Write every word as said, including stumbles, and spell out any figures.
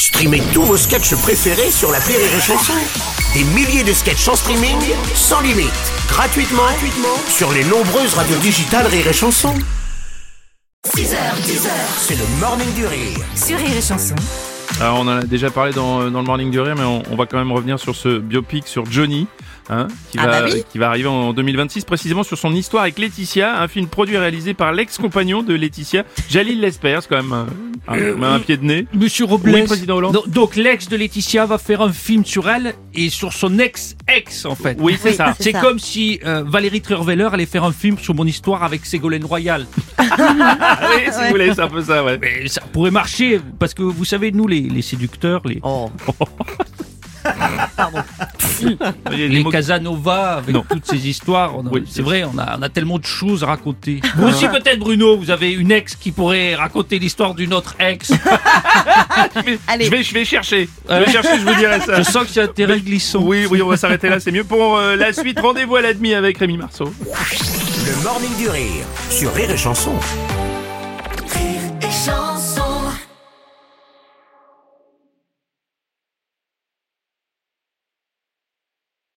Streamez tous vos sketchs préférés sur l'appli Rire et Chanson. Des milliers de sketchs en streaming, sans limite, gratuitement, gratuitement sur les nombreuses radios digitales Rire et Chanson. six heures, dix heures, c'est le Morning du Rire. Sur Rire et Chanson. Alors on en a déjà parlé dans, dans le Morning du Rire, mais on, on va quand même revenir sur ce biopic sur Johnny, hein, qui, ah va, bah oui. qui va arriver en deux mille vingt-six, précisément sur son histoire avec Laetitia, un film produit et réalisé par l'ex-compagnon de Laetitia, Jalil Lesper, c'est quand même un, un, un pied de nez. Monsieur Robles, Oui, président Hollande. donc, donc l'ex de Laetitia va faire un film sur elle et sur son ex-ex en fait. Oui, c'est Oui, ça. c'est C'est ça. comme si euh, Valérie Trierweiler allait faire un film sur mon histoire avec Ségolène Royal. Ah oui, si vous voulez, c'est un peu ça, ouais. Mais ça pourrait marcher parce que vous savez, nous les, les séducteurs, les, Oh. Il y a des les mots- Casanova, avec Non. toutes ces histoires, on a- Oui, c'est c'est vrai, on a, on a tellement de choses à raconter. Vous aussi peut-être Bruno, vous avez une ex qui pourrait raconter l'histoire d'une autre ex. Allez. Je vais, je vais chercher. Je vais chercher, je vous dirai ça. Je sens qu'il y a un terrain glissant. Oui, oui, on va s'arrêter là, c'est mieux. Pour euh, la suite, rendez-vous à la demi avec Rémi Marceau. Le Morning du Rire sur Rire et Chanson.